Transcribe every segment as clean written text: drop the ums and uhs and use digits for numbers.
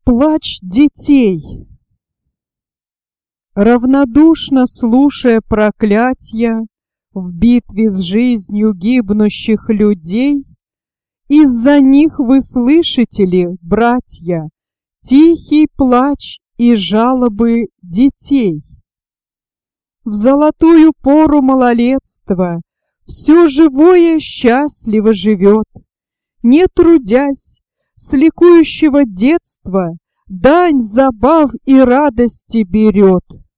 Плач детей. Равнодушно слушая проклятья в битве с жизнью гибнущих людей, из-за них вы слышите ли, братья, тихий плач и жалобы детей? В золотую пору малолетства все живое счастливо живет, не трудясь, с ликующего детства дань забав и радости берет.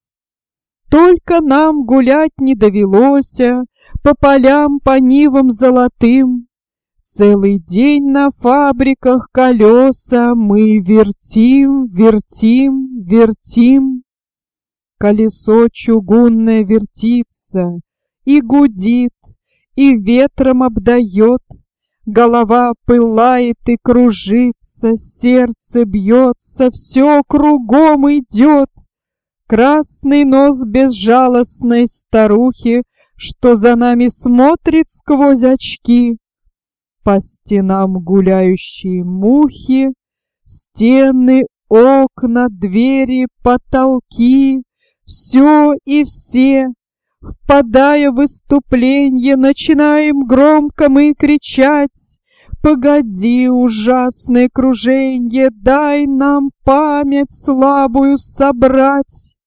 Только нам гулять не довелось по полям, по нивам золотым. Целый день на фабриках колеса мы вертим, вертим, вертим. Колесо чугунное вертится и гудит, и ветром обдает. Голова пылает и кружится, сердце бьется, все кругом идет. Красный нос безжалостной старухи, что за нами смотрит сквозь очки. По стенам гуляющие мухи, стены, окна, двери, потолки, все и все. Впадая в выступление, начинаем громко мы кричать: «Погоди, ужасное круженье, дай нам память слабую собрать!»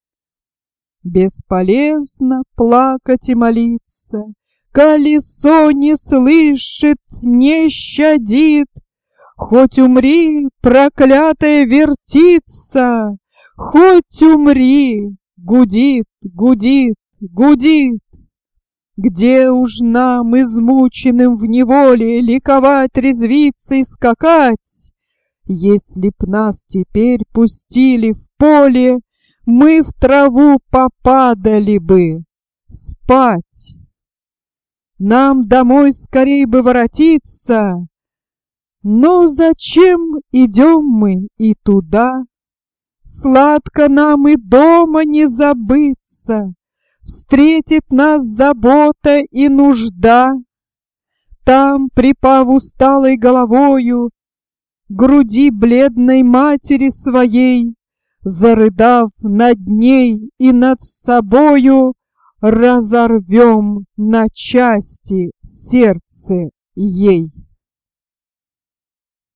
Бесполезно плакать и молиться, колесо не слышит, не щадит. Хоть умри, проклятая вертится, хоть умри, гудит, гудит, гудит. Где уж нам, измученным в неволе, ликовать, резвиться и скакать? Если б нас теперь пустили в поле, мы в траву попадали бы спать. Нам домой скорей бы воротиться, но зачем идем мы и туда? Сладко нам и дома не забыться, встретит нас забота и нужда. Там, припав усталой головою к груди бледной матери своей, зарыдав над ней и над собою, разорвем на части сердце ей.